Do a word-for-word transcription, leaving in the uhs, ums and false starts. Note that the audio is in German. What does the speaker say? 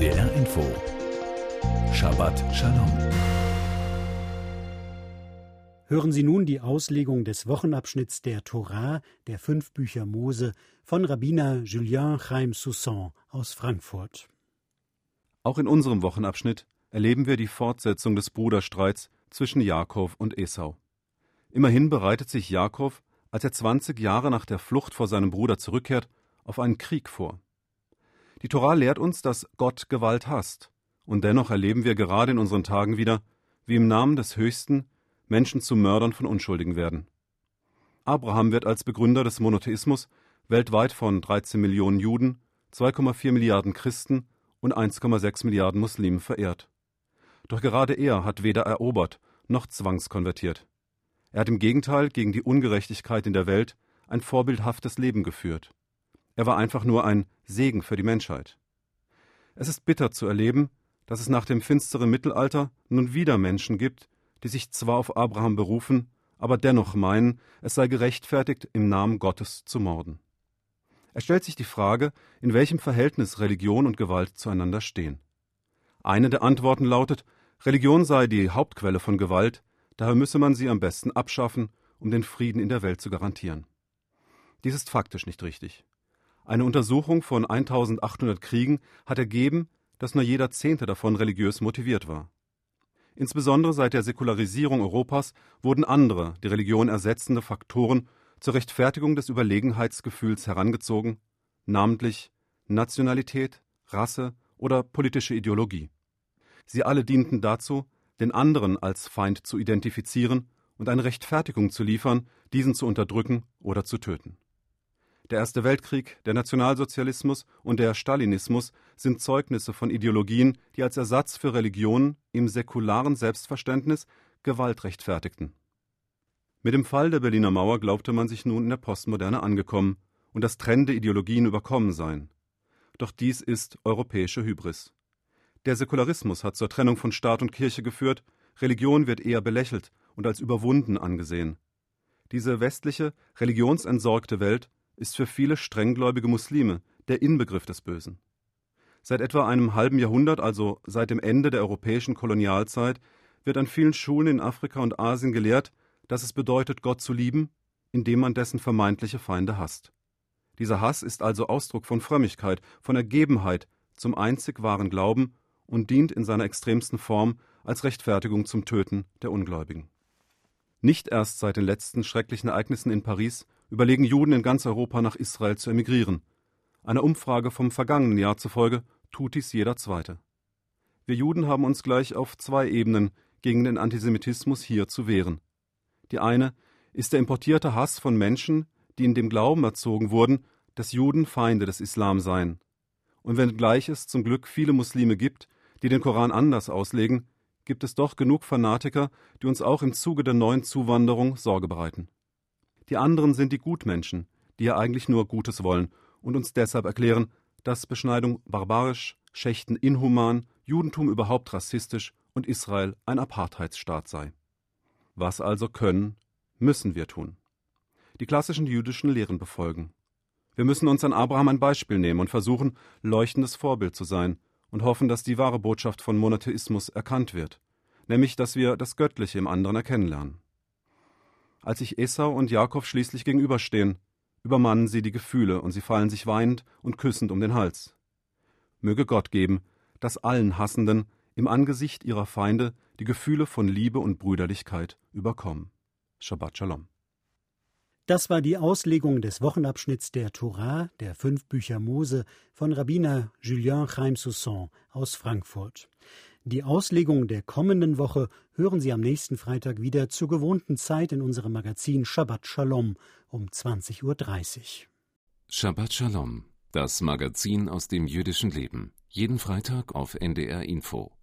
D R Info Shabbat Shalom. Hören Sie nun die Auslegung des Wochenabschnitts der Torah, der fünf Bücher Mose, von Rabbiner Julien Chaim Soussan aus Frankfurt. Auch in unserem Wochenabschnitt erleben wir die Fortsetzung des Bruderstreits zwischen Jakob und Esau. Immerhin bereitet sich Jakob, als er zwanzig Jahre nach der Flucht vor seinem Bruder zurückkehrt, auf einen Krieg vor. Die Torah lehrt uns, dass Gott Gewalt hasst, und dennoch erleben wir gerade in unseren Tagen wieder, wie im Namen des Höchsten Menschen zu Mördern von Unschuldigen werden. Abraham wird als Begründer des Monotheismus weltweit von dreizehn Millionen Juden, zwei Komma vier Milliarden Christen und eins Komma sechs Milliarden Muslimen verehrt. Doch gerade er hat weder erobert noch zwangskonvertiert. Er hat im Gegenteil gegen die Ungerechtigkeit in der Welt ein vorbildhaftes Leben geführt. Er war einfach nur ein Segen für die Menschheit. Es ist bitter zu erleben, dass es nach dem finsteren Mittelalter nun wieder Menschen gibt, die sich zwar auf Abraham berufen, aber dennoch meinen, es sei gerechtfertigt, im Namen Gottes zu morden. Es stellt sich die Frage, in welchem Verhältnis Religion und Gewalt zueinander stehen. Eine der Antworten lautet, Religion sei die Hauptquelle von Gewalt, daher müsse man sie am besten abschaffen, um den Frieden in der Welt zu garantieren. Dies ist faktisch nicht richtig. Eine Untersuchung von eintausendachthundert Kriegen hat ergeben, dass nur jeder Zehnte davon religiös motiviert war. Insbesondere seit der Säkularisierung Europas wurden andere, die Religion ersetzende Faktoren zur Rechtfertigung des Überlegenheitsgefühls herangezogen, namentlich Nationalität, Rasse oder politische Ideologie. Sie alle dienten dazu, den anderen als Feind zu identifizieren und eine Rechtfertigung zu liefern, diesen zu unterdrücken oder zu töten. Der Erste Weltkrieg, der Nationalsozialismus und der Stalinismus sind Zeugnisse von Ideologien, die als Ersatz für Religion im säkularen Selbstverständnis Gewalt rechtfertigten. Mit dem Fall der Berliner Mauer glaubte man sich nun in der Postmoderne angekommen und dass trennende Ideologien überkommen seien. Doch dies ist europäische Hybris. Der Säkularismus hat zur Trennung von Staat und Kirche geführt, Religion wird eher belächelt und als überwunden angesehen. Diese westliche, religionsentsorgte Welt ist für viele strenggläubige Muslime der Inbegriff des Bösen. Seit etwa einem halben Jahrhundert, also seit dem Ende der europäischen Kolonialzeit, wird an vielen Schulen in Afrika und Asien gelehrt, dass es bedeutet, Gott zu lieben, indem man dessen vermeintliche Feinde hasst. Dieser Hass ist also Ausdruck von Frömmigkeit, von Ergebenheit zum einzig wahren Glauben und dient in seiner extremsten Form als Rechtfertigung zum Töten der Ungläubigen. Nicht erst seit den letzten schrecklichen Ereignissen in Paris überlegen Juden in ganz Europa nach Israel zu emigrieren. Einer Umfrage vom vergangenen Jahr zufolge tut dies jeder Zweite. Wir Juden haben uns gleich auf zwei Ebenen gegen den Antisemitismus hier zu wehren. Die eine ist der importierte Hass von Menschen, die in dem Glauben erzogen wurden, dass Juden Feinde des Islam seien. Und wenngleich es zum Glück viele Muslime gibt, die den Koran anders auslegen, gibt es doch genug Fanatiker, die uns auch im Zuge der neuen Zuwanderung Sorge bereiten. Die anderen sind die Gutmenschen, die ja eigentlich nur Gutes wollen und uns deshalb erklären, dass Beschneidung barbarisch, Schächten inhuman, Judentum überhaupt rassistisch und Israel ein Apartheidsstaat sei. Was also können, müssen wir tun? Die klassischen jüdischen Lehren befolgen. Wir müssen uns an Abraham ein Beispiel nehmen und versuchen, leuchtendes Vorbild zu sein und hoffen, dass die wahre Botschaft von Monotheismus erkannt wird, nämlich, dass wir das Göttliche im anderen erkennen lernen. Als sich Esau und Jakob schließlich gegenüberstehen, übermannen sie die Gefühle und sie fallen sich weinend und küssend um den Hals. Möge Gott geben, dass allen Hassenden im Angesicht ihrer Feinde die Gefühle von Liebe und Brüderlichkeit überkommen. Shabbat Shalom. Das war die Auslegung des Wochenabschnitts der Torah, der fünf Bücher Mose, von Rabbiner Julien Chaim Soussan aus Frankfurt. Die Auslegung der kommenden Woche hören Sie am nächsten Freitag wieder zur gewohnten Zeit in unserem Magazin Shabbat Shalom um zwanzig Uhr dreißig. Shabbat Shalom, das Magazin aus dem jüdischen Leben. Jeden Freitag auf N D R Info.